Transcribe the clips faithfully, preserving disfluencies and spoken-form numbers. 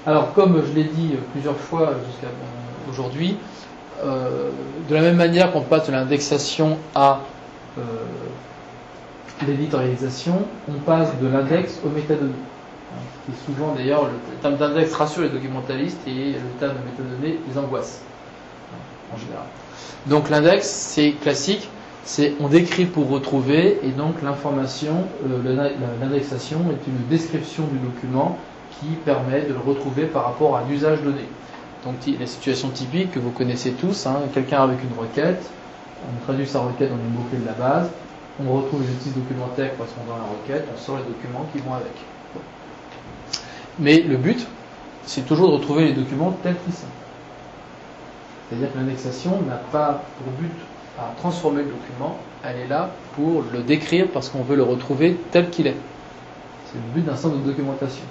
Alors, comme je l'ai dit plusieurs fois jusqu'à euh, aujourd'hui, euh, de la même manière qu'on passe de l'indexation à euh, l'éditorialisation, on passe de l'index aux métadonnées. Hein, qui est souvent d'ailleurs, le terme d'index rassure les documentalistes et le terme de métadonnées les angoisse, hein, en général. Donc l'index, c'est classique, c'est on décrit pour retrouver, et donc l'information, euh, l'indexation est une description du document qui permet de le retrouver par rapport à l'usage donné. Donc les situations typiques que vous connaissez tous, hein, quelqu'un avec une requête, on traduit sa requête dans les mots-clés de la base, on retrouve les outils documentaires correspondant à la requête, on sort les documents qui vont avec. Mais le but, c'est toujours de retrouver les documents tels qu'ils sont. C'est-à-dire que l'indexation n'a pas pour but à transformer le document, elle est là pour le décrire parce qu'on veut le retrouver tel qu'il est. C'est le but d'un centre de documentation.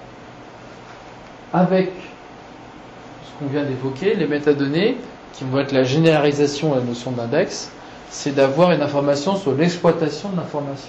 Avec ce qu'on vient d'évoquer, les métadonnées, qui vont être la généralisation de la notion d'index, c'est d'avoir une information sur l'exploitation de l'information.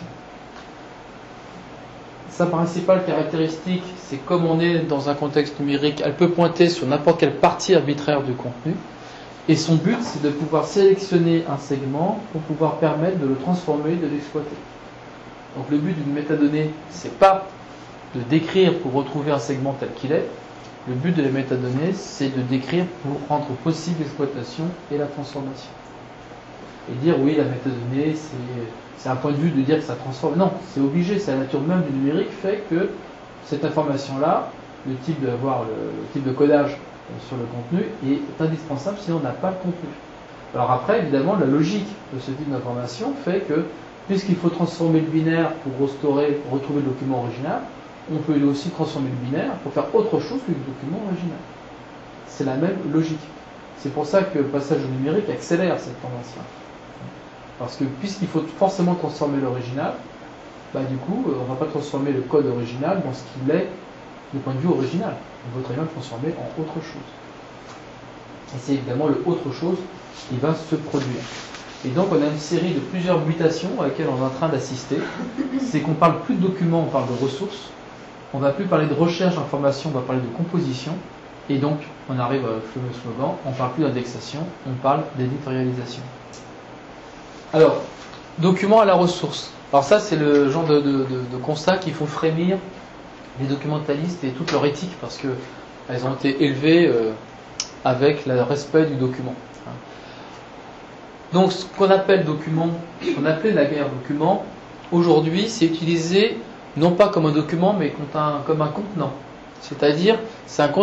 Sa principale caractéristique, c'est comme on est dans un contexte numérique, elle peut pointer sur n'importe quelle partie arbitraire du contenu, et son but, c'est de pouvoir sélectionner un segment pour pouvoir permettre de le transformer, de l'exploiter. Donc le but d'une métadonnée, c'est pas de décrire pour retrouver un segment tel qu'il est. Le but de la métadonnée, c'est de décrire pour rendre possible l'exploitation et la transformation. Et dire oui, la métadonnée, c'est un point de vue de dire que ça transforme. Non, c'est obligé, c'est la nature même du numérique fait que cette information-là, le type de, avoir le, le type de codage sur le contenu est indispensable, sinon on n'a pas le contenu. Alors après, évidemment, la logique de ce type d'information fait que, puisqu'il faut transformer le binaire pour restaurer, pour retrouver le document original, on peut aussi transformer le binaire pour faire autre chose que le document original. C'est la même logique. C'est pour ça que le passage au numérique accélère cette tendance-là. Parce que puisqu'il faut forcément transformer l'original, bah du coup, on ne va pas transformer le code original dans ce qu'il est du point de vue original. On veut très bien le transformer en autre chose. Et c'est évidemment le autre chose qui va se produire. Et donc on a une série de plusieurs mutations à laquelle on est en train d'assister. C'est qu'on ne parle plus de documents, on parle de ressources. On ne va plus parler de recherche d'information, on va parler de composition. Et donc on arrive au fameux slogan, on ne parle plus d'indexation, on parle d'éditorialisation. Alors, document à la ressource. Alors ça, c'est le genre de, de, de, de constat qui font frémir les documentalistes et toute leur éthique, parce qu'elles ont été élevées euh, avec le respect du document. Donc, ce qu'on appelle document, ce qu'on appelait la guerre document, aujourd'hui, c'est utilisé non pas comme un document, mais comme un, comme un contenant. C'est-à-dire, c'est un